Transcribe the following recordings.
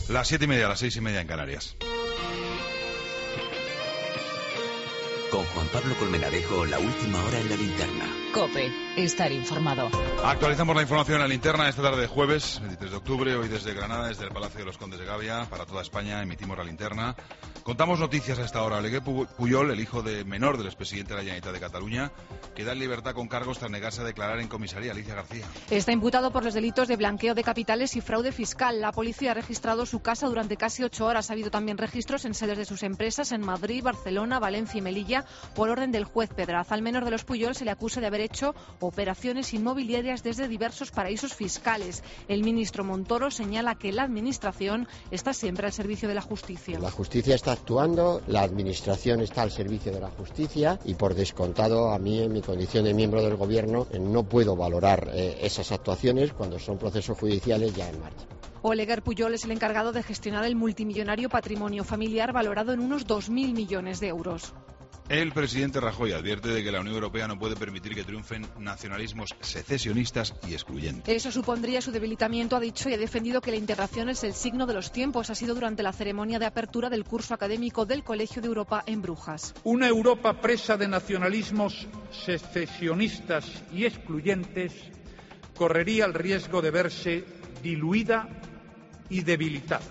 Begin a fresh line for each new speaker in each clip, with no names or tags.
Las 7:30, las 6:30 en Canarias.
Con Juan Pablo Colmenarejo, la última hora en la linterna.
COPE, estar informado.
Actualizamos la información en la linterna esta tarde de jueves, 23 de octubre, hoy desde Granada, desde el Palacio de los Condes de Gavia, para toda España, emitimos la linterna. Contamos noticias a esta hora. Oleguer Pujol, el hijo menor del expresidente de la Generalitat de Cataluña, queda en libertad con cargos tras negarse a declarar en comisaría. Alicia García.
Está imputado por los delitos de blanqueo de capitales y fraude fiscal. La policía ha registrado su casa durante casi 8 horas. Ha habido también registros en sedes de sus empresas en Madrid, Barcelona, Valencia y Melilla, por orden del juez Pedraz. Al menor de los Pujol se le acusa de haber hecho operaciones inmobiliarias desde diversos paraísos fiscales. El ministro Montoro señala que la administración está siempre al servicio de la justicia.
La justicia está actuando, la administración está al servicio de la justicia y, por descontado, a mí, en mi condición de miembro del gobierno, no puedo valorar esas actuaciones cuando son procesos judiciales ya en marcha.
Oleguer Pujol es el encargado de gestionar el multimillonario patrimonio familiar valorado en unos 2.000 millones de euros.
El presidente Rajoy advierte de que la Unión Europea no puede permitir que triunfen nacionalismos secesionistas y excluyentes.
Eso supondría su debilitamiento, ha dicho, y ha defendido que la integración es el signo de los tiempos. Ha sido durante la ceremonia de apertura del curso académico del Colegio de Europa en Brujas.
Una Europa presa de nacionalismos secesionistas y excluyentes correría el riesgo de verse diluida y debilitada.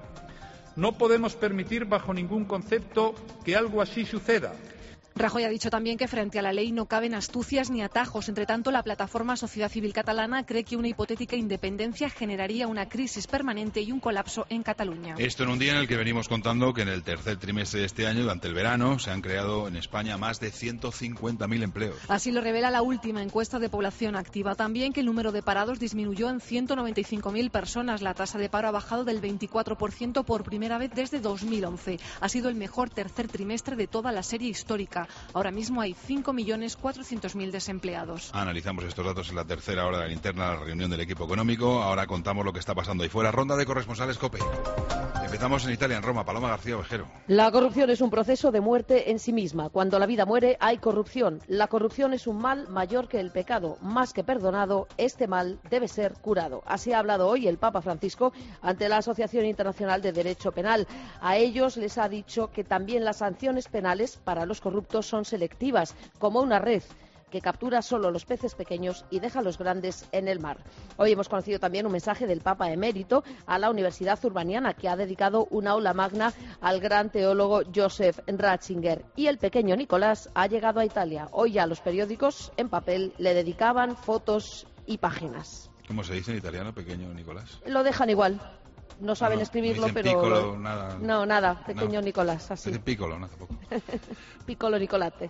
No podemos permitir bajo ningún concepto que algo así suceda.
Rajoy ha dicho también que frente a la ley no caben astucias ni atajos. Entre tanto, la plataforma Sociedad Civil Catalana cree que una hipotética independencia generaría una crisis permanente y un colapso en Cataluña.
Esto en un día en el que venimos contando que en el tercer trimestre de este año, durante el verano, se han creado en España más de 150.000 empleos.
Así lo revela la última encuesta de población activa. También que el número de parados disminuyó en 195.000 personas. La tasa de paro ha bajado del 24% por primera vez desde 2011. Ha sido el mejor tercer trimestre de toda la serie histórica. Ahora mismo hay 5.400.000 desempleados.
Analizamos estos datos en la tercera hora de la linterna, la reunión del equipo económico. Ahora contamos lo que está pasando ahí fuera. Ronda de corresponsales COPE. Empezamos en Italia, en Roma. Paloma García Ovejero.
La corrupción es un proceso de muerte en sí misma. Cuando la vida muere, hay corrupción. La corrupción es un mal mayor que el pecado. Más que perdonado, este mal debe ser curado. Así ha hablado hoy el Papa Francisco ante la Asociación Internacional de Derecho Penal. A ellos les ha dicho que también las sanciones penales para los corruptos son selectivas, como una red que captura solo los peces pequeños y deja a los grandes en el mar. Hoy hemos conocido también un mensaje del Papa emérito a la Universidad Urbaniana, que ha dedicado un aula magna al gran teólogo Joseph Ratzinger. Y el pequeño Nicolás ha llegado a Italia. Hoy ya los periódicos en papel le dedicaban fotos y páginas.
¿Cómo se dice en italiano, pequeño Nicolás?
Lo dejan igual. No saben escribirlo,
no
pero...
Piccolo, nada.
No, nada, pequeño
no.
Nicolás, así.
Es Piccolo, no hace poco.
Piccolo Nicolate.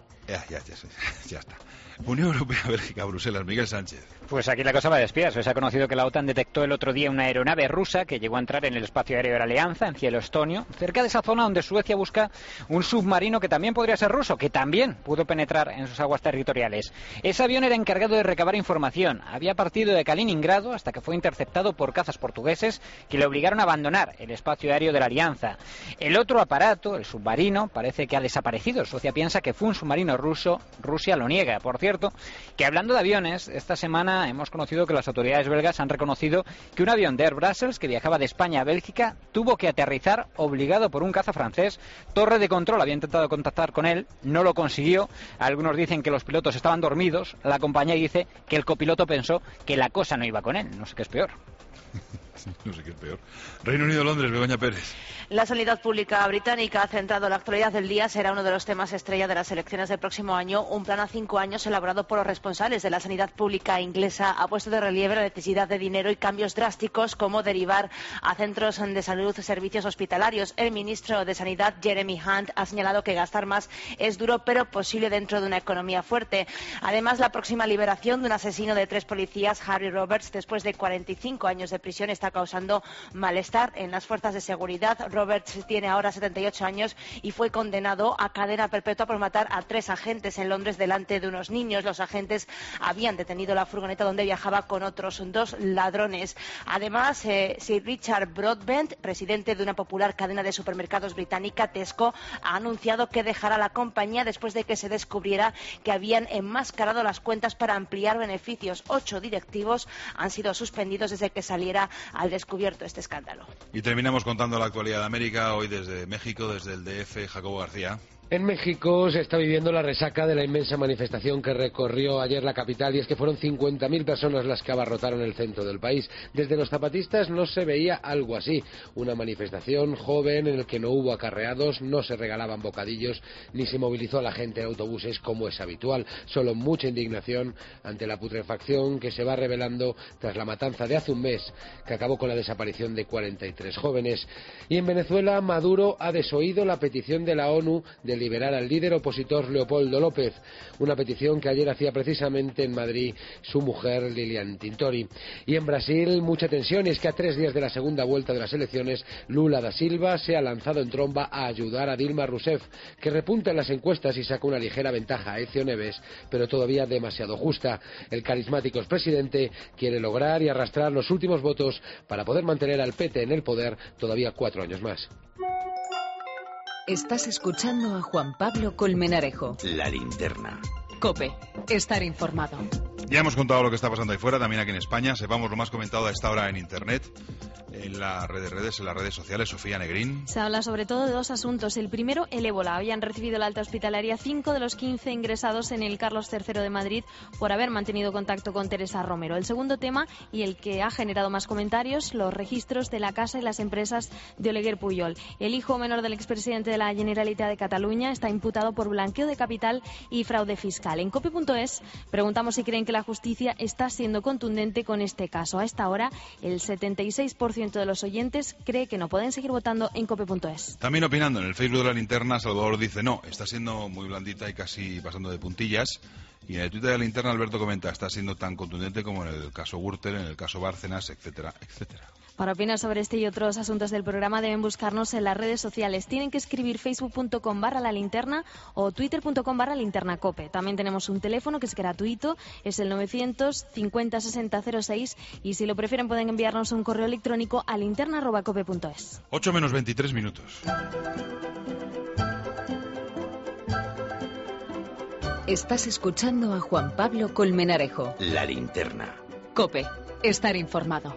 Ya está. Unión Europea, Bélgica, Bruselas. Miguel Sánchez.
Pues aquí la cosa va de espías. Se ha conocido que la OTAN detectó el otro día una aeronave rusa que llegó a entrar en el espacio aéreo de la Alianza, en cielo estonio, cerca de esa zona donde Suecia busca un submarino que también podría ser ruso, que también pudo penetrar en sus aguas territoriales. Ese avión era encargado de recabar información. Había partido de Kaliningrado hasta que fue interceptado por cazas portugueses que le obligaron a abandonar el espacio aéreo de la Alianza. El otro aparato, el submarino, parece que ha desaparecido. Suecia piensa que fue un submarino ruso. Rusia lo niega. Por cierto, que hablando de aviones, esta semana hemos conocido que las autoridades belgas han reconocido que un avión de Air Brussels que viajaba de España a Bélgica tuvo que aterrizar obligado por un caza francés. Torre de control había intentado contactar con él, no lo consiguió. Algunos dicen que los pilotos estaban dormidos. La compañía dice que el copiloto pensó que la cosa no iba con él. No sé qué es peor.
No sé qué es peor. Reino Unido, Londres, Begoña Pérez.
La sanidad pública británica ha centrado la actualidad del día. Será uno de los temas estrella de las elecciones del próximo año. Un plan a 5 años elaborado por los responsables de la sanidad pública inglesa ha puesto de relieve la necesidad de dinero y cambios drásticos como derivar a centros de salud servicios hospitalarios. El ministro de Sanidad, Jeremy Hunt, ha señalado que gastar más es duro pero posible dentro de una economía fuerte. Además, la próxima liberación de un asesino de 3 policías, Harry Roberts, después de 45 años de prisión, está causando malestar en las fuerzas de seguridad. Roberts tiene ahora 78 años y fue condenado a cadena perpetua por matar a 3 agentes en Londres delante de unos niños. Los agentes habían detenido la furgoneta donde viajaba con otros 2 ladrones. Además, Sir Richard Broadbent, presidente de una popular cadena de supermercados británica, Tesco, ha anunciado que dejará la compañía después de que se descubriera que habían enmascarado las cuentas para ampliar beneficios. 8 directivos han sido suspendidos desde que saliera a al descubierto este escándalo.
Y terminamos contando la actualidad de América, hoy desde México, desde el DF, Jacobo García.
En México se está viviendo la resaca de la inmensa manifestación que recorrió ayer la capital, y es que fueron 50.000 personas las que abarrotaron el centro del país. Desde los zapatistas no se veía algo así. Una manifestación joven en la que no hubo acarreados, no se regalaban bocadillos, ni se movilizó a la gente en autobuses como es habitual. Solo mucha indignación ante la putrefacción que se va revelando tras la matanza de hace un mes, que acabó con la desaparición de 43 jóvenes. Y en Venezuela, Maduro ha desoído la petición de la ONU de liberar al líder opositor Leopoldo López, una petición que ayer hacía precisamente en Madrid su mujer Lilian Tintori. Y en Brasil, mucha tensión, y es que a 3 días de la segunda vuelta de las elecciones, Lula da Silva se ha lanzado en tromba a ayudar a Dilma Rousseff, que repunta en las encuestas y saca una ligera ventaja a Ezio Neves, pero todavía demasiado justa. El carismático expresidente quiere lograr y arrastrar los últimos votos para poder mantener al PT en el poder todavía 4 años más.
Estás escuchando a Juan Pablo Colmenarejo.
La linterna.
COPE. Estar informado.
Ya hemos contado lo que está pasando ahí fuera, también aquí en España. Sepamos lo más comentado a esta hora en Internet, en las redes sociales. Sofía Negrín.
Se habla sobre todo de 2 asuntos. El primero, el ébola. Habían recibido la alta hospitalaria 5 de los 15 ingresados en el Carlos III de Madrid por haber mantenido contacto con Teresa Romero. El segundo tema, y el que ha generado más comentarios, los registros de la casa y las empresas de Oleguer Pujol. El hijo menor del expresidente de la Generalitat de Cataluña está imputado por blanqueo de capital y fraude fiscal. En COPE.es preguntamos si creen que la justicia está siendo contundente con este caso. A esta hora, el 76% de los oyentes cree que no. Pueden seguir votando en COPE.es.
También opinando en el Facebook de la linterna, Salvador dice no, está siendo muy blandita y casi pasando de puntillas. Y en el Twitter de la linterna, Alberto comenta, está siendo tan contundente como en el caso Gürtel, en el caso Bárcenas, etcétera, etcétera.
Para opinar sobre este y otros asuntos del programa deben buscarnos en las redes sociales. Tienen que escribir facebook.com/lalinterna o twitter.com/linternacope. También tenemos un teléfono que es gratuito, es el 950-6006, y si lo prefieren pueden enviarnos un correo electrónico a linterna@cope.es.
8 menos 23 minutos.
Estás escuchando a Juan Pablo Colmenarejo.
La linterna.
COPE. Estar informado.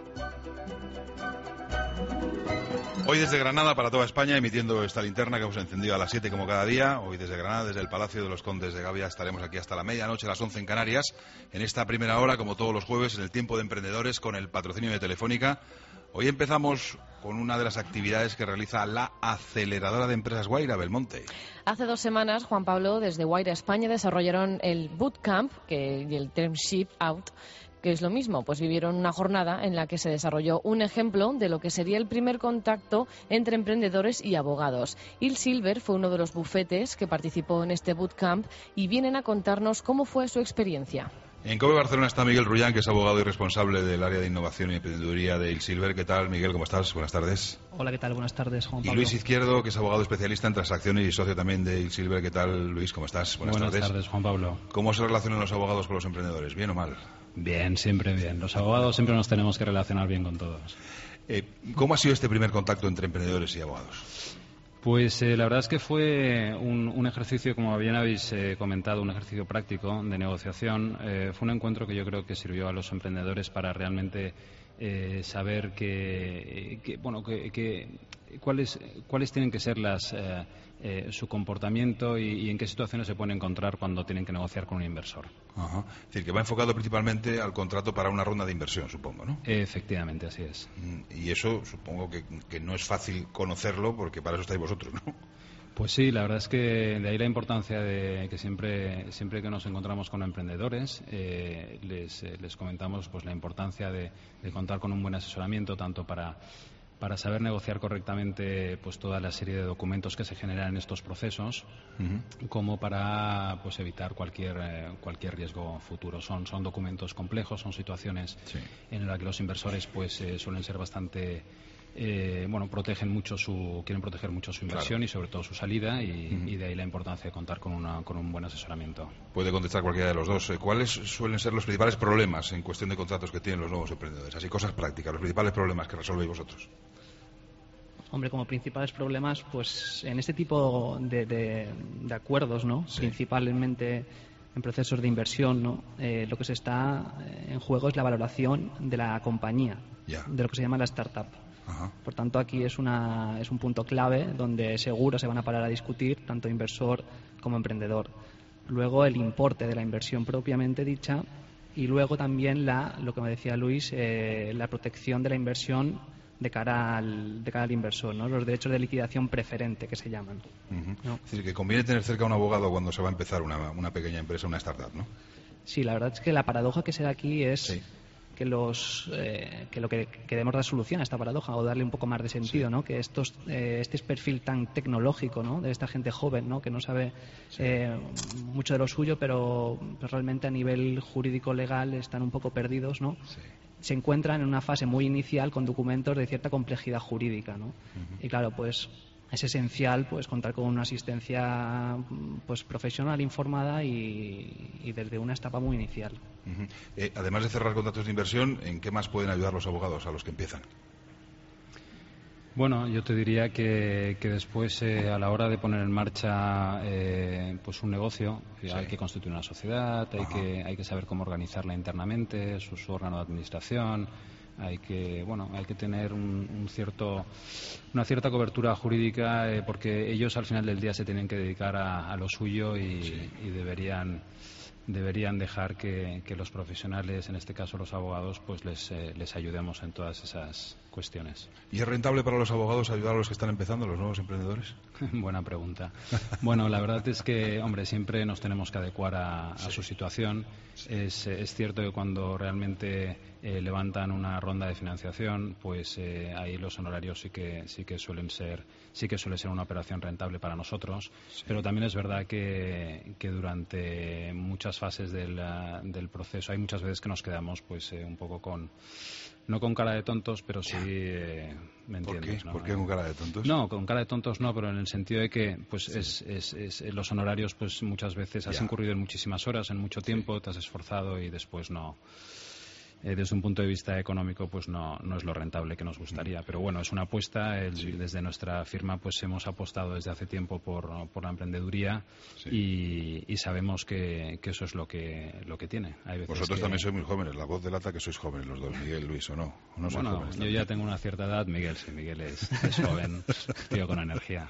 Hoy desde Granada para toda España, emitiendo esta linterna que hemos encendido a las 7 como cada día. Hoy desde Granada, desde el Palacio de los Condes de Gavia, estaremos aquí hasta la medianoche, a las 11 en Canarias, en esta primera hora, como todos los jueves, en el Tiempo de Emprendedores, con el patrocinio de Telefónica. Hoy empezamos con una de las actividades que realiza la aceleradora de empresas Guaira, Belmonte.
Hace 2 semanas, Juan Pablo, desde Guaira, España, desarrollaron el Bootcamp y el Termship Out, que es lo mismo, pues vivieron una jornada en la que se desarrolló un ejemplo de lo que sería el primer contacto entre emprendedores y abogados. Il Silver fue uno de los bufetes que participó en este bootcamp y vienen a contarnos cómo fue su experiencia.
En COPE Barcelona está Miguel Rullán, que es abogado y responsable del área de innovación y emprendeduría de Il Silver. ¿Qué tal, Miguel? ¿Cómo estás? Buenas tardes.
Hola, ¿qué tal? Buenas tardes, Juan Pablo.
Y Luis Izquierdo, que es abogado especialista en transacciones y socio también de Il Silver. ¿Qué tal, Luis? ¿Cómo estás?
Buenas tardes, Juan Pablo.
¿Cómo se relacionan los abogados con los emprendedores? ¿Bien o mal?
Bien, siempre bien. Los abogados siempre nos tenemos que relacionar bien con todos.
¿Cómo ha sido este primer contacto entre emprendedores y abogados?
Pues la verdad es que fue un ejercicio, como bien habéis comentado, un ejercicio práctico de negociación. Fue un encuentro que yo creo que sirvió a los emprendedores para realmente saber cuáles tienen que ser su comportamiento y en qué situaciones se pueden encontrar cuando tienen que negociar con un inversor.
Ajá. Es decir, que va enfocado principalmente al contrato para una ronda de inversión, supongo, ¿no?
Efectivamente, así es.
Y eso supongo que no es fácil conocerlo, porque para eso estáis vosotros, ¿no?
Pues sí, la verdad es que de ahí la importancia de que siempre que nos encontramos con emprendedores les comentamos pues la importancia de contar con un buen asesoramiento, tanto para saber negociar correctamente pues toda la serie de documentos que se generan en estos procesos, como para pues evitar cualquier riesgo futuro. Son documentos complejos, son situaciones en las que los inversores pues suelen ser bastante quieren proteger mucho su inversión, claro, y sobre todo su salida, y de ahí la importancia de contar con un buen asesoramiento.
Puede contestar cualquiera de los dos. ¿Cuáles suelen ser los principales problemas en cuestión de contratos que tienen los nuevos emprendedores? Así, cosas prácticas, los principales problemas que resolvéis vosotros.
Hombre, como principales problemas, pues en este tipo de acuerdos, ¿no? Sí. Principalmente en procesos de inversión, ¿no? Lo que se está en juego es la valoración de la compañía, de lo que se llama la startup.
Ajá.
Por tanto, aquí es un punto clave donde seguro se van a parar a discutir tanto inversor como emprendedor. Luego el importe de la inversión propiamente dicha y luego también lo que me decía Luis, la protección de la inversión de cara al inversor, ¿no? Los derechos de liquidación preferente que se llaman. ¿No?
Es decir, que conviene tener cerca a un abogado cuando se va a empezar una pequeña empresa, una startup, ¿no?
Sí, la verdad es que la paradoja que se da aquí es que lo que debemos dar solución a esta paradoja o darle un poco más de sentido, ¿no? Que este perfil tan tecnológico, ¿no? De esta gente joven, ¿no? Que no sabe mucho de lo suyo, pero realmente a nivel jurídico legal están un poco perdidos, ¿no? Se encuentran en una fase muy inicial con documentos de cierta complejidad jurídica, ¿no? Y claro, pues es esencial pues contar con una asistencia pues profesional, informada y desde una etapa muy inicial.
Además de cerrar contratos de inversión, ¿en qué más pueden ayudar los abogados a los que empiezan?
Bueno, yo te diría que después, a la hora de poner en marcha pues un negocio, hay que constituir una sociedad, hay que saber cómo organizarla internamente, su órgano de administración, hay que tener una cierta cobertura jurídica, porque ellos al final del día se tienen que dedicar a lo suyo y deberían dejar que los profesionales, en este caso los abogados, pues les ayudemos en todas esas cuestiones.
¿Y es rentable para los abogados ayudar a los que están empezando, a los nuevos emprendedores?
Buena pregunta. Bueno, la verdad es que, hombre, siempre nos tenemos que adecuar a su situación. Es cierto que cuando realmente levantan una ronda de financiación, pues ahí los honorarios sí que suele ser una operación rentable para nosotros. Pero también es verdad que durante muchas fases del proceso hay muchas veces que nos quedamos pues un poco no con cara de tontos, pero sí, ¿me entiendes?
¿Por qué con cara de tontos?
No, con cara de tontos no, pero en el sentido de que pues los honorarios pues muchas veces has incurrido en muchísimas horas, en mucho tiempo, te has esforzado y después no. Desde un punto de vista económico pues no es lo rentable que nos gustaría, pero bueno, es una apuesta. Desde nuestra firma pues hemos apostado desde hace tiempo por la emprendeduría y sabemos que eso es lo que tiene. Hay veces
vosotros también sois muy jóvenes, la voz delata que sois jóvenes los dos, Miguel, Luis, ¿o no? ¿O sois jóvenes
yo ya tengo una cierta edad, Miguel es joven, tío con energía.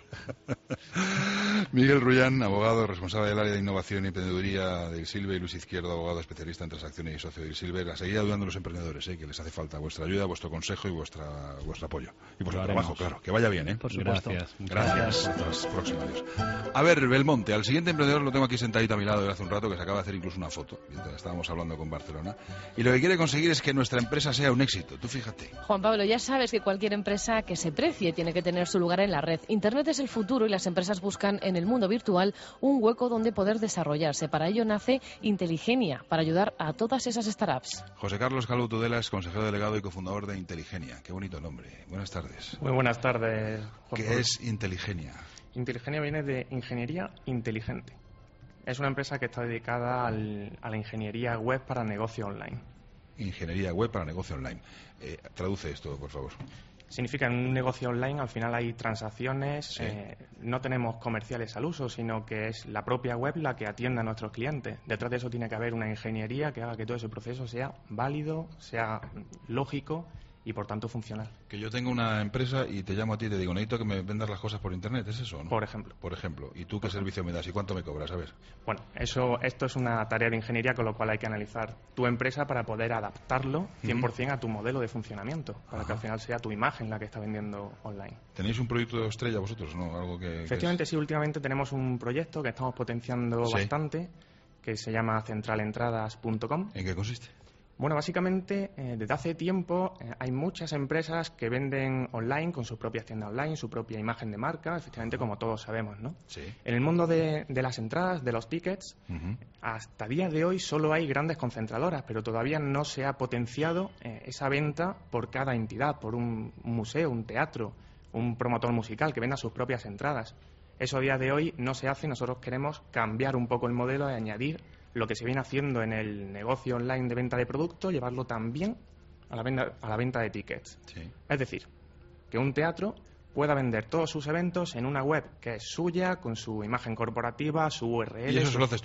Miguel Rullán, abogado, responsable del área de innovación y emprendeduría de Ilsilver, y Luis Izquierdo, abogado especialista en transacciones y socio de Ilsilver. A seguir ayudando a los emprendedores, que les hace falta vuestra ayuda, vuestro consejo y vuestro apoyo. Y vuestro trabajo, claro. Que vaya bien,
Por supuesto.
Gracias. Hasta la próxima. Adiós. A ver, Belmonte, al siguiente emprendedor lo tengo aquí sentadito a mi lado desde hace un rato, que se acaba de hacer incluso una foto, mientras estábamos hablando con Barcelona, y lo que quiere conseguir es que nuestra empresa sea un éxito. Tú fíjate.
Juan Pablo, ya sabes que cualquier empresa que se precie tiene que tener su lugar en la red. Internet es el futuro y las empresas buscan en el mundo virtual un hueco donde poder desarrollarse. Para ello nace Inteligenia, para ayudar a todas esas startups.
José Carlos Calvo Tudela es consejero delegado y cofundador de Inteligenia. Qué bonito nombre. Buenas tardes.
Muy buenas tardes, Juan
¿Qué
Pablo?
es Inteligenia?
Inteligenia viene de ingeniería inteligente. Es una empresa que está dedicada a la ingeniería web para negocio online.
Ingeniería web para negocio online. Traduce esto, por favor.
Significa en un negocio online al final hay transacciones, no tenemos comerciales al uso, sino que es la propia web la que atiende a nuestros clientes. Detrás de eso tiene que haber una ingeniería que haga que todo ese proceso sea válido, sea lógico y por tanto funcional.
Que yo tengo una empresa y te llamo a ti y te digo, necesito que me vendas las cosas por internet, ¿es eso, no?
Por ejemplo.
Por ejemplo. ¿Y tú qué servicio me das y cuánto me cobras? A ver.
Bueno, esto es una tarea de ingeniería, con lo cual hay que analizar tu empresa para poder adaptarlo 100% a tu modelo de funcionamiento, para que al final sea tu imagen la que está vendiendo online.
¿Tenéis un proyecto estrella vosotros, no? Algo que
Efectivamente, sí, últimamente tenemos un proyecto que estamos potenciando bastante, que se llama centralentradas.com.
¿En qué consiste?
Bueno, básicamente, desde hace tiempo hay muchas empresas que venden online con sus propias tiendas online, su propia imagen de marca, efectivamente, como todos sabemos, ¿no?
Sí.
En el mundo de las entradas, de los tickets, hasta día de hoy solo hay grandes concentradoras, pero todavía no se ha potenciado esa venta por cada entidad, por un museo, un teatro, un promotor musical que venda sus propias entradas. Eso a día de hoy no se hace y nosotros queremos cambiar un poco el modelo y añadir lo que se viene haciendo en el negocio online de venta de productos, llevarlo también a la venta de tickets.
Sí.
Es decir, que un teatro pueda vender todos sus eventos en una web que es suya, con su imagen corporativa, su URL.
¿Y eso se lo haces tú?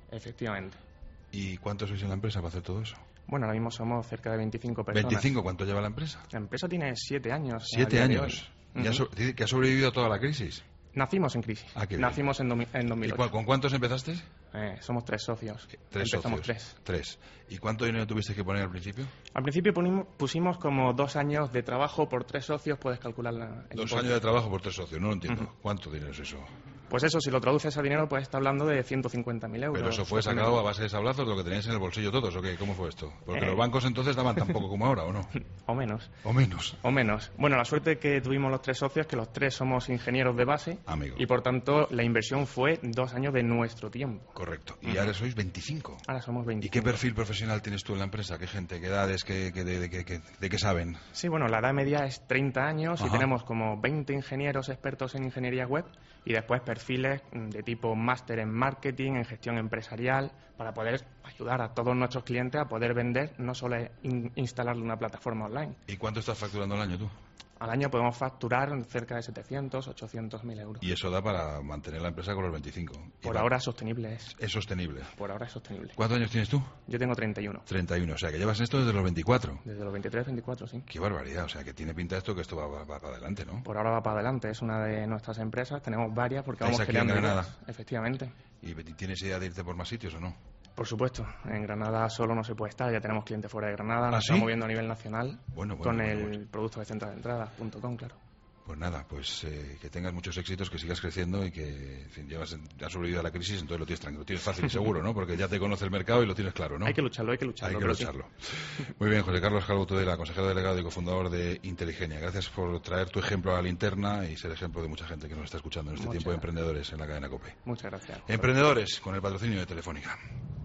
Efectivamente.
¿Y cuántos sois en la empresa para hacer todo eso?
Bueno, ahora mismo somos cerca de 25 personas.
¿25? ¿Cuánto lleva la empresa?
La empresa tiene 7 años.
7 años. ¿Y que ha sobrevivido a toda la crisis?
Nacimos en crisis. Nacimos en 2008.
¿Y con cuántos empezaste?
Somos 3 socios.
Empezamos
socios.
3. ¿Y cuánto dinero tuviste que poner al principio?
Al principio pusimos como 2 años de trabajo por 3 socios, puedes calcular el
2 años de trabajo por 3 socios, no lo entiendo. ¿Cuánto dinero es eso?
Pues eso, si lo traduces a dinero, pues está hablando de 150.000 euros.
¿Pero eso fue sacado a base de sablazos de lo que teníais en el bolsillo todos o qué? ¿Cómo fue esto? Porque los bancos entonces daban tan poco como ahora, ¿o no?
O menos.
¿O menos?
O menos. Bueno, la suerte que tuvimos los 3 socios, que los 3 somos ingenieros de base.
Amigo.
Y por tanto, la inversión fue 2 años de nuestro tiempo.
Correcto. ¿Y ahora sois 25?
Ahora somos 25.
¿Y qué perfil profesional tienes tú en la empresa? ¿Qué gente? ¿Qué edades? ¿De qué saben?
Sí, bueno, la edad media es 30 años. Y tenemos como 20 ingenieros expertos en ingeniería web y después perfiles de tipo máster en marketing, en gestión empresarial, para poder ayudar a todos nuestros clientes a poder vender, no solo instalarle una plataforma online.
¿Y cuánto estás facturando al año tú?
Al año podemos facturar cerca de 700, 800.000 euros.
Y eso da para mantener la empresa con los 25.
Por ahora sostenible es.
Es sostenible.
Por ahora es sostenible.
¿Cuántos años tienes tú?
Yo tengo 31.
31, o sea que llevas esto desde los 24.
Desde los 23, 24, sí.
Qué barbaridad, o sea que tiene pinta esto que esto va para adelante, ¿no?
Por ahora va para adelante, es una de nuestras empresas, tenemos varias porque
¿Estáis
vamos
aquí en
creando
Granada?
ideas. Efectivamente.
¿Y tienes idea de irte por más sitios o no?
Por supuesto, en Granada solo no se puede estar, ya tenemos clientes fuera de Granada, nos
¿Ah, sí?
estamos moviendo a nivel nacional con el
bueno.
producto de centraldentradas.com, claro.
Pues nada, pues que tengas muchos éxitos, que sigas creciendo y que en fin, has sobrevivido a la crisis, entonces lo tienes tranquilo, lo tienes fácil y seguro, ¿no? Porque ya te conoce el mercado y lo tienes claro, ¿no?
Hay que lucharlo.
Hay que lucharlo. Muy bien, José Carlos Calvo Tudela, consejero delegado y cofundador de Inteligenia. Gracias por traer tu ejemplo a la linterna y ser ejemplo de mucha gente que nos está escuchando en este tiempo de emprendedores en la cadena COPE.
Muchas gracias.
Emprendedores, con el patrocinio de Telefónica.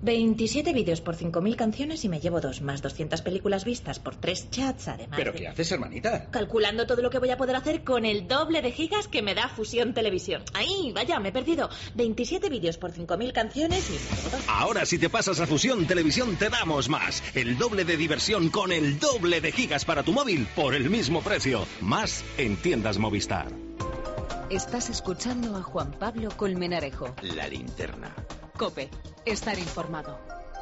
27 vídeos por 5.000 canciones y me llevo 2, más 200 películas vistas por 3 chats, además.
¿Pero qué haces, hermanita?
Calculando todo lo que voy a poder hacer con el doble de gigas que me da Fusión Televisión. ¡Ay, vaya, me he perdido! 27 vídeos por 5.000 canciones y me llevo 2.
Ahora, si te pasas a Fusión Televisión, te damos más. El doble de diversión con el doble de gigas para tu móvil por el mismo precio. Más en tiendas Movistar.
Estás escuchando a Juan Pablo Colmenarejo.
La linterna.
COPE. Estar informado.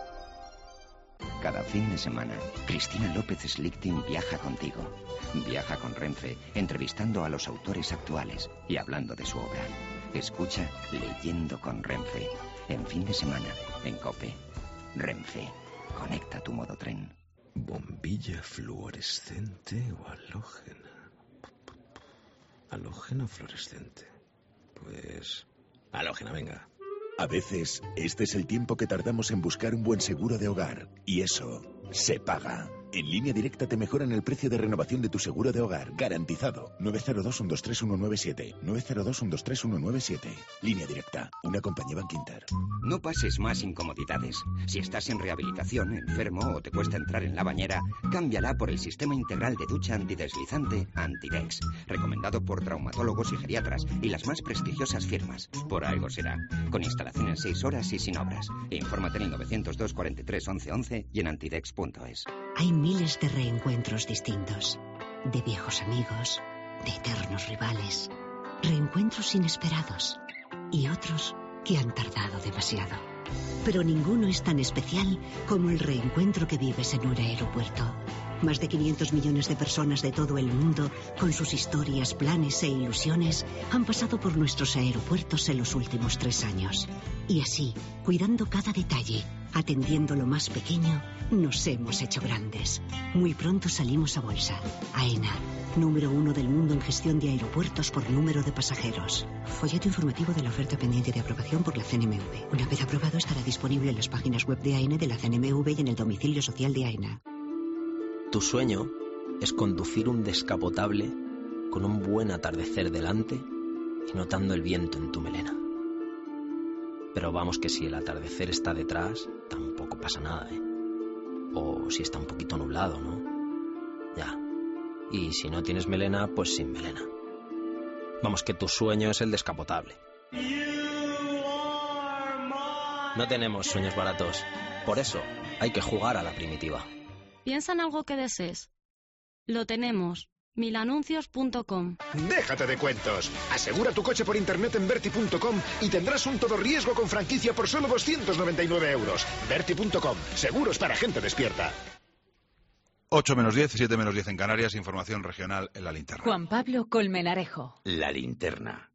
Cada fin de semana, Cristina López Slichting viaja contigo. Viaja con Renfe, entrevistando a los autores actuales y hablando de su obra. Escucha Leyendo con Renfe. En fin de semana, en COPE. Renfe. Conecta tu modo tren.
¿Bombilla fluorescente o halógena? ¿Halógena o fluorescente? Pues... halógena, venga.
A veces, este es el tiempo que tardamos en buscar un buen seguro de hogar. Y eso se paga. En Línea Directa te mejoran el precio de renovación de tu seguro de hogar. Garantizado. 902-123-197. 902-123-197. Línea Directa. Una compañía Bankinter.
No pases más incomodidades. Si estás en rehabilitación, enfermo o te cuesta entrar en la bañera, cámbiala por el sistema integral de ducha antideslizante Antidex. Recomendado por traumatólogos y geriatras y las más prestigiosas firmas. Por algo será. Con instalación en 6 horas y sin obras. Infórmate en el 902 43 11 11 y en antidex.es.
Hay miles de reencuentros distintos, de viejos amigos, de eternos rivales, reencuentros inesperados y otros que han tardado demasiado. Pero ninguno es tan especial como el reencuentro que vives en un aeropuerto. Más de 500 millones de personas de todo el mundo, con sus historias, planes e ilusiones, han pasado por nuestros aeropuertos en los últimos 3 años. Y así, cuidando cada detalle, atendiendo lo más pequeño, nos hemos hecho grandes. Muy pronto salimos a bolsa. AENA, número 1 del mundo en gestión de aeropuertos por número de pasajeros. Folleto informativo de la oferta pendiente de aprobación por la CNMV. Una vez aprobado, estará disponible en las páginas web de AENA, de la CNMV y en el domicilio social de AENA.
Tu sueño es conducir un descapotable con un buen atardecer delante y notando el viento en tu melena. Pero vamos, que si el atardecer está detrás, tampoco pasa nada, ¿eh? O si está un poquito nublado, ¿no? Ya. Y si no tienes melena, pues sin melena. Vamos, que tu sueño es el descapotable. No tenemos sueños baratos. Por eso hay que jugar a la primitiva.
Piensa en algo que desees. Lo tenemos. Milanuncios.com.
Déjate de cuentos. Asegura tu coche por internet en Verti.com y tendrás un todo riesgo con franquicia por solo 299 euros. Verti.com. Seguros para gente despierta.
8 menos 10, 7 menos 10 en Canarias. Información regional en La Linterna.
Juan Pablo Colmenarejo.
La Linterna.